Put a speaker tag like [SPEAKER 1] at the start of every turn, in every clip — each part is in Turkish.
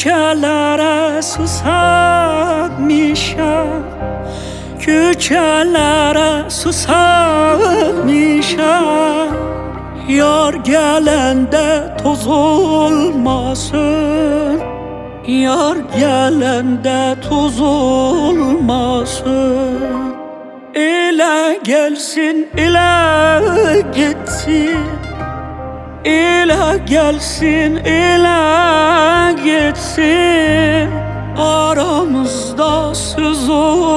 [SPEAKER 1] Küçelere susamışam, küçelere susamışam. Yar gelende toz olmasın, yar gelende toz olmasın. İle gelsin, ile gitsin, ile gelsin, ile gitsin. Aramızda söz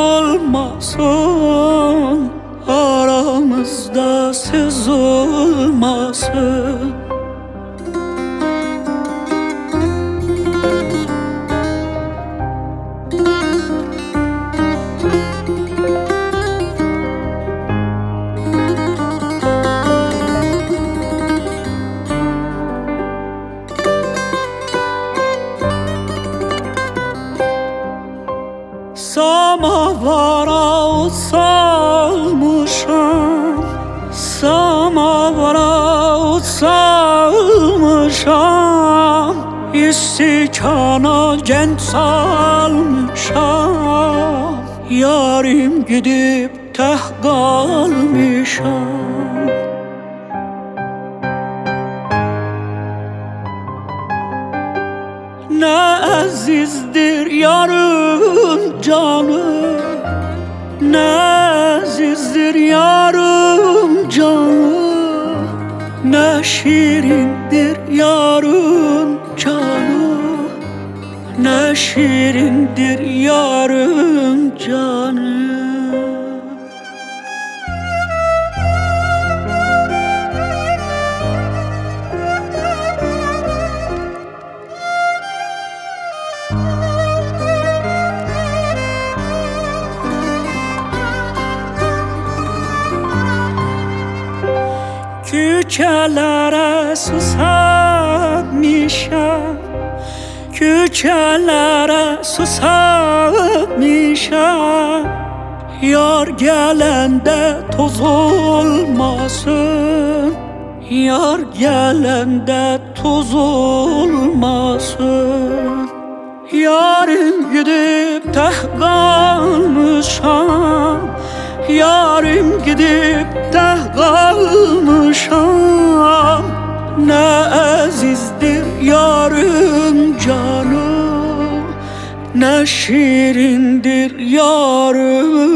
[SPEAKER 1] olmasın, aramızda söz olmasın. Samavara ot salmışam, samavara ot salmışam. İstikana gent salmışam, yarim gidip teh kalmışam. Ne azizdir yarın canı, ne azizdir yarın canı, ne şirindir yarın canı, ne şirindir yarın canı. Küçelere susamışam, küçelere susamışam. Yar gelende toz olmasın, yar gelende toz olmasın. Yarim gidip teh kalmışam, yarim gidip teh kalmışam. Ne azizdir yarım canım, ne şirindir yarım